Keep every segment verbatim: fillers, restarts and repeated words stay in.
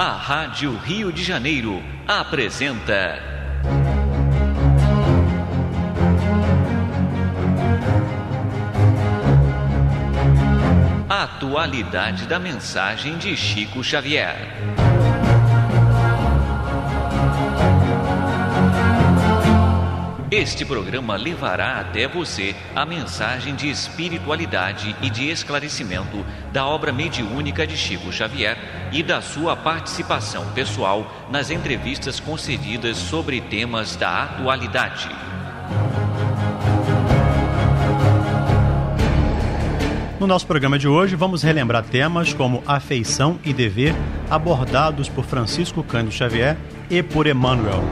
A Rádio Rio de Janeiro apresenta a atualidade da mensagem de Chico Xavier. Este programa levará até você a mensagem de espiritualidade e de esclarecimento da obra mediúnica de Chico Xavier e da sua participação pessoal nas entrevistas concedidas sobre temas da atualidade. No nosso programa de hoje, vamos relembrar temas como afeição e dever, abordados por Francisco Cândido Xavier e por Emmanuel.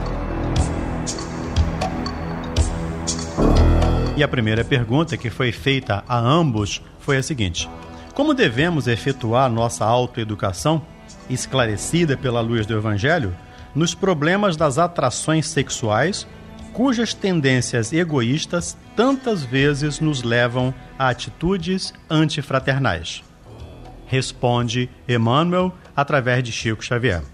E a primeira pergunta que foi feita a ambos foi a seguinte: como devemos efetuar nossa autoeducação, esclarecida pela luz do Evangelho, nos problemas das atrações sexuais, cujas tendências egoístas tantas vezes nos levam a atitudes antifraternais? Responde Emmanuel através de Chico Xavier.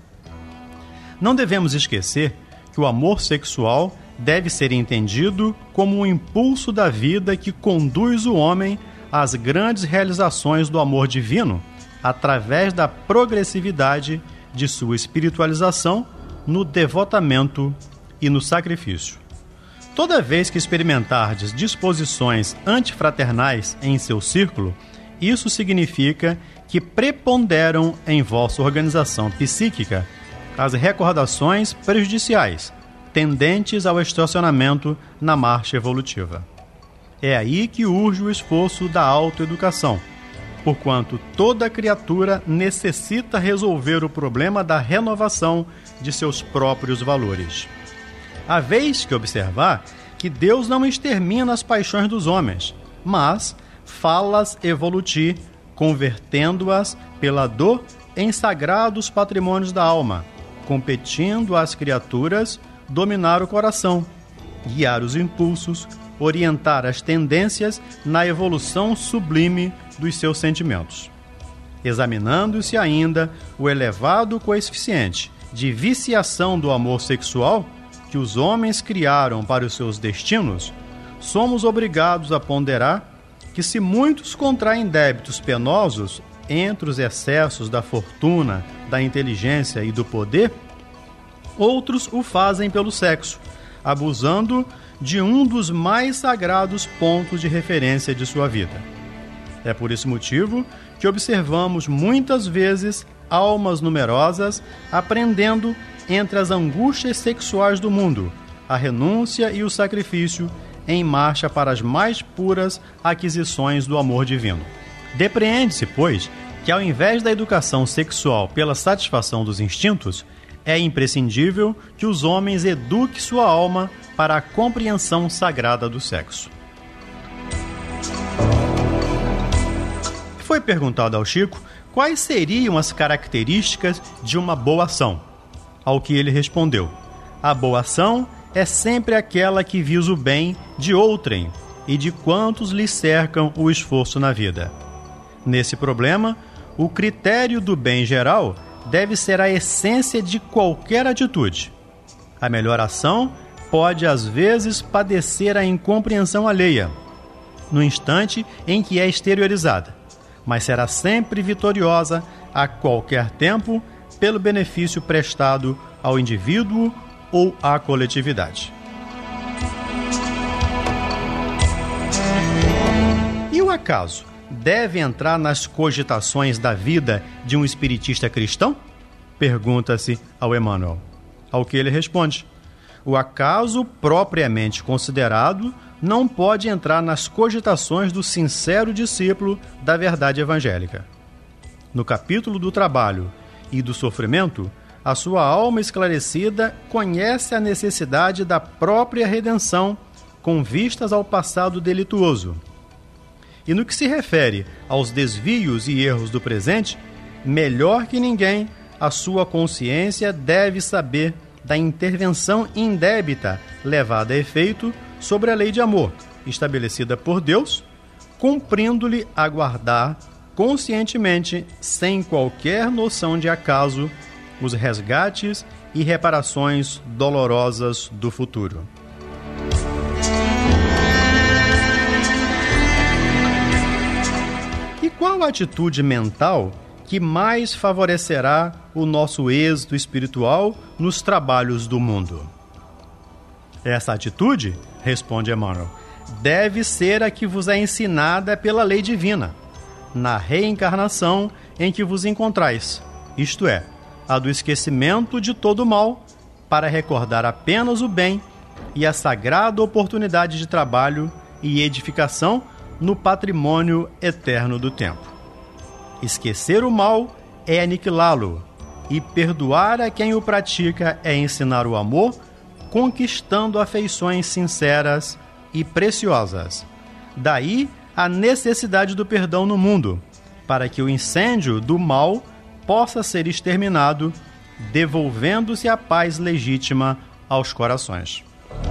Não devemos esquecer que o amor sexual deve ser entendido como um impulso da vida que conduz o homem às grandes realizações do amor divino, através da progressividade de sua espiritualização no devotamento e no sacrifício. Toda vez que experimentardes disposições antifraternais em seu círculo, isso significa que preponderam em vossa organização psíquica as recordações prejudiciais tendentes ao estacionamento na marcha evolutiva. É aí que urge o esforço da autoeducação, porquanto toda criatura necessita resolver o problema da renovação de seus próprios valores. Há vez que observar que Deus não extermina as paixões dos homens, mas fala-as evolutir, convertendo-as pela dor em sagrados patrimônios da alma, competindo às criaturas dominar o coração, guiar os impulsos, orientar as tendências na evolução sublime dos seus sentimentos. Examinando-se ainda o elevado coeficiente de viciação do amor sexual que os homens criaram para os seus destinos, somos obrigados a ponderar que se muitos contraem débitos penosos entre os excessos da fortuna, da inteligência e do poder, outros o fazem pelo sexo, abusando de um dos mais sagrados pontos de referência de sua vida. É por esse motivo que observamos muitas vezes almas numerosas aprendendo entre as angústias sexuais do mundo, a renúncia e o sacrifício em marcha para as mais puras aquisições do amor divino. Depreende-se, pois, que ao invés da educação sexual pela satisfação dos instintos, é imprescindível que os homens eduquem sua alma para a compreensão sagrada do sexo. Foi perguntado ao Chico quais seriam as características de uma boa ação. Ao que ele respondeu: a boa ação é sempre aquela que visa o bem de outrem e de quantos lhe cercam o esforço na vida. Nesse problema, o critério do bem geral deve ser a essência de qualquer atitude. A melhor ação pode, às vezes, padecer a incompreensão alheia, no instante em que é exteriorizada, mas será sempre vitoriosa a qualquer tempo pelo benefício prestado ao indivíduo ou à coletividade. E o acaso deve entrar nas cogitações da vida de um espiritista cristão? Pergunta-se ao Emmanuel. Ao que ele responde: o acaso propriamente considerado não pode entrar nas cogitações do sincero discípulo da verdade evangélica. No capítulo do trabalho e do sofrimento, a sua alma esclarecida conhece a necessidade da própria redenção com vistas ao passado delituoso. E no que se refere aos desvios e erros do presente, melhor que ninguém, a sua consciência deve saber da intervenção indébita levada a efeito sobre a lei de amor, estabelecida por Deus, cumprindo-lhe aguardar conscientemente, sem qualquer noção de acaso, os resgates e reparações dolorosas do futuro. E qual a atitude mental que mais favorecerá o nosso êxito espiritual nos trabalhos do mundo? Essa atitude, responde Emmanuel, deve ser a que vos é ensinada pela lei divina, na reencarnação em que vos encontrais, isto é, a do esquecimento de todo o mal, para recordar apenas o bem e a sagrada oportunidade de trabalho e edificação no patrimônio eterno do tempo. Esquecer o mal é aniquilá-lo, e perdoar a quem o pratica é ensinar o amor, conquistando afeições sinceras e preciosas. Daí a necessidade do perdão no mundo, para que o incêndio do mal possa ser exterminado, devolvendo-se a paz legítima aos corações.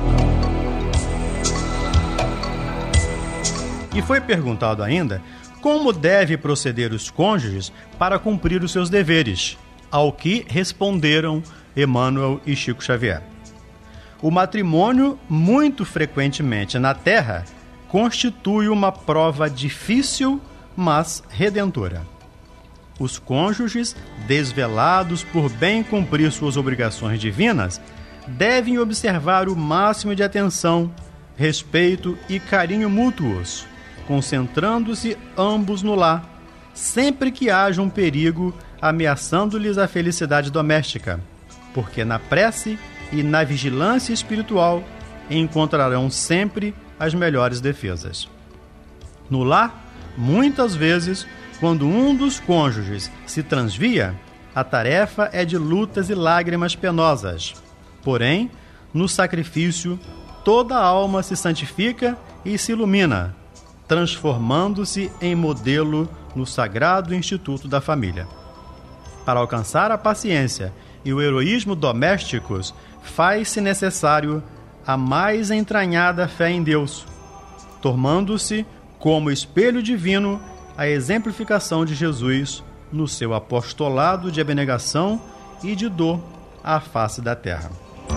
E foi perguntado ainda como deve proceder os cônjuges para cumprir os seus deveres, ao que responderam Emmanuel e Chico Xavier. O matrimônio, muito frequentemente na Terra, constitui uma prova difícil, mas redentora. Os cônjuges, desvelados por bem cumprir suas obrigações divinas, devem observar o máximo de atenção, respeito e carinho mútuos, concentrando-se ambos no lar, sempre que haja um perigo ameaçando-lhes a felicidade doméstica, porque na prece e na vigilância espiritual encontrarão sempre as melhores defesas. No lar, muitas vezes, quando um dos cônjuges se transvia, a tarefa é de lutas e lágrimas penosas. Porém, no sacrifício, toda a alma se santifica e se ilumina, transformando-se em modelo no sagrado instituto da família. Para alcançar a paciência e o heroísmo domésticos, faz-se necessário a mais entranhada fé em Deus, tornando-se, como espelho divino, a exemplificação de Jesus no seu apostolado de abnegação e de dor à face da terra.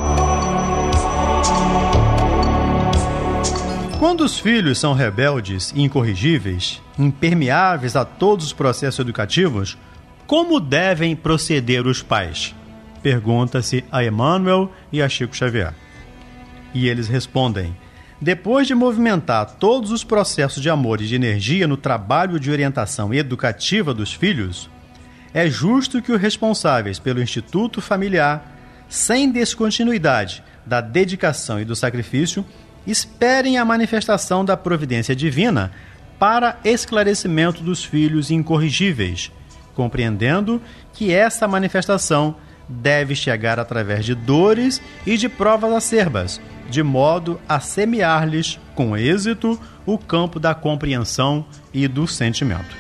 Quando os filhos são rebeldes e incorrigíveis, impermeáveis a todos os processos educativos, como devem proceder os pais? Pergunta-se a Emmanuel e a Chico Xavier. E eles respondem: depois de movimentar todos os processos de amor e de energia no trabalho de orientação educativa dos filhos, é justo que os responsáveis pelo instituto familiar, sem descontinuidade da dedicação e do sacrifício, esperem a manifestação da providência divina para esclarecimento dos filhos incorrigíveis, compreendendo que essa manifestação deve chegar através de dores e de provas acerbas, de modo a semear-lhes, com êxito, o campo da compreensão e do sentimento.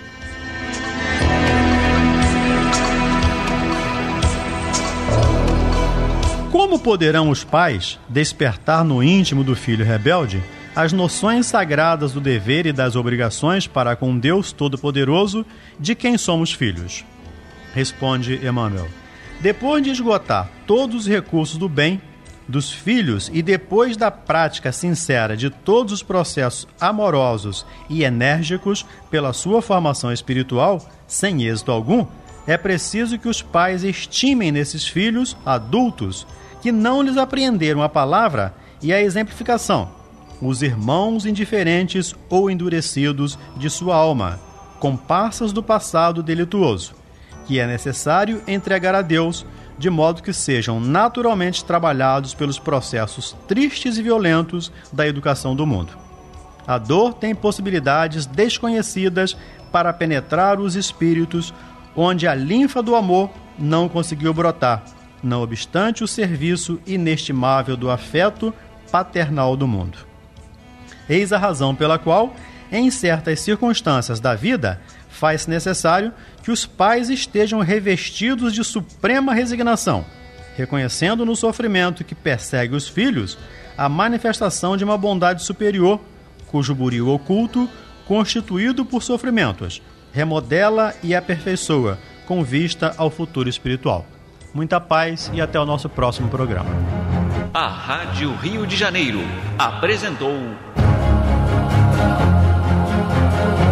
Como poderão os pais despertar no íntimo do filho rebelde as noções sagradas do dever e das obrigações para com Deus Todo-Poderoso, de quem somos filhos? Responde Emmanuel: depois de esgotar todos os recursos do bem dos filhos e depois da prática sincera de todos os processos amorosos e enérgicos pela sua formação espiritual, sem êxito algum, é preciso que os pais estimem nesses filhos adultos que não lhes apreenderam a palavra e a exemplificação, os irmãos indiferentes ou endurecidos de sua alma, comparsas do passado delituoso, que é necessário entregar a Deus, de modo que sejam naturalmente trabalhados pelos processos tristes e violentos da educação do mundo. A dor tem possibilidades desconhecidas para penetrar os espíritos onde a linfa do amor não conseguiu brotar, não obstante o serviço inestimável do afeto paternal do mundo. Eis a razão pela qual, em certas circunstâncias da vida, faz-se necessário que os pais estejam revestidos de suprema resignação, reconhecendo no sofrimento que persegue os filhos a manifestação de uma bondade superior, cujo buril oculto, constituído por sofrimentos, remodela e aperfeiçoa com vista ao futuro espiritual. muita paz e até o nosso próximo programa. A Rádio Rio de Janeiro apresentou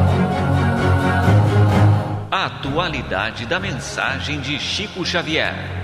a atualidade da mensagem de Chico Xavier.